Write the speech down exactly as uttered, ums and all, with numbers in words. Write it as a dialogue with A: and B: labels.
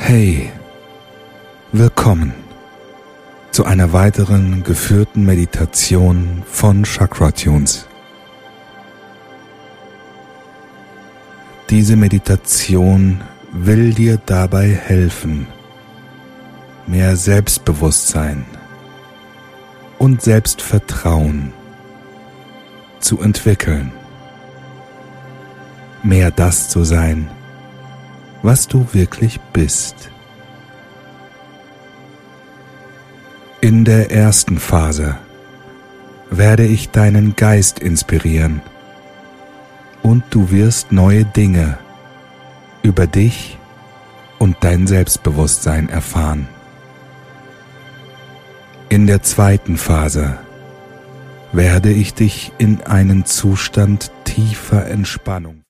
A: Hey, willkommen zu einer weiteren geführten Meditation von Chakra Tunes. Diese Meditation will dir dabei helfen, mehr Selbstbewusstsein und Selbstvertrauen zu entwickeln, mehr das zu sein, was du wirklich bist. In der ersten Phase werde ich deinen Geist inspirieren und du wirst neue Dinge über dich und dein Selbstbewusstsein erfahren. In der zweiten Phase werde ich dich in einen Zustand tiefer Entspannung